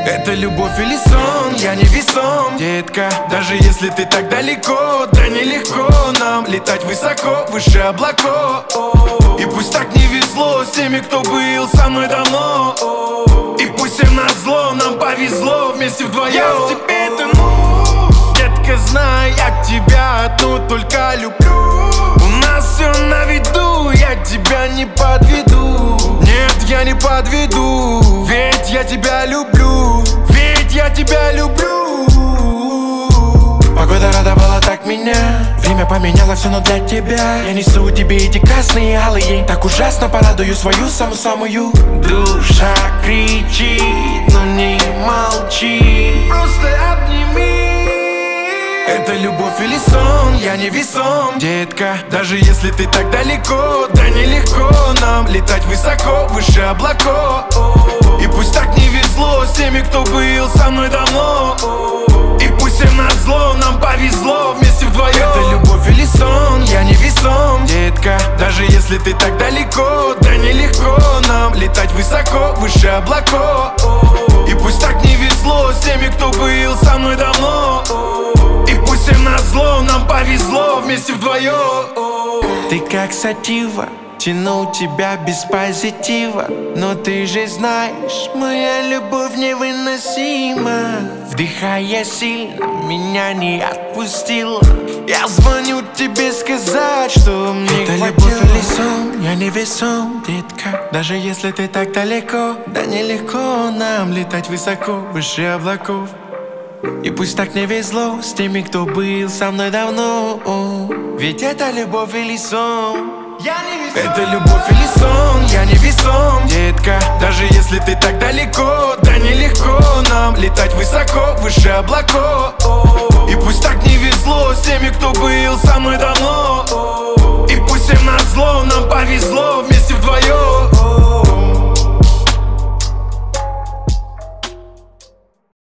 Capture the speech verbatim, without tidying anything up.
Это любовь или сон, я не весом, детка. Даже если ты так далеко, да нелегко нам летать высоко, выше облаков. И пусть так не везло с теми, кто был со мной давно. И пусть всем назло, нам повезло вместе вдвоем. Я в тебе тону, детка, знай, я тебя одну только люблю. У нас все на виду, я тебя не подведу. Нет, я не подведу, ведь я тебя люблю. Ведь я тебя люблю. Погода радовала так меня, время поменяло все, но для тебя я несу тебе эти красные алые. Так ужасно порадую свою самую-самую. Душа кричит, но не молчи. Просто обними. Это любовь или сон, я не весом, детка. Даже если ты так далеко, да нелегко нам летать высоко, выше облаков. И пусть так не везло с теми, кто был со мной давно. И пусть всем назло, нам повезло вместе вдвоем. Это любовь или сон, я не весом, детка. Даже если ты так далеко, да нелегко нам летать высоко, выше облаков. И пусть так не везло с теми, кто был со мной давно. И пусть всем назло, нам повезло вместе вдвоем. Ты как сатива, тянул тебя без позитива. Но ты же знаешь, моя любовь невыносима. Вдыхая сильно, меня не отпустила. Я звоню тебе сказать, что мне это хватило. Любовь или сон, я не весом, детка. Даже если ты так далеко, да нелегко нам летать высоко, выше облаков. И пусть так не везло с теми, кто был со мной давно. Ведь это любовь или сон, я не весом. Это любовь или сон, я не весом, детка. Даже если ты так далеко, да нелегко нам летать высоко, выше облаков. И пусть так не везло с теми, кто был со мной давно.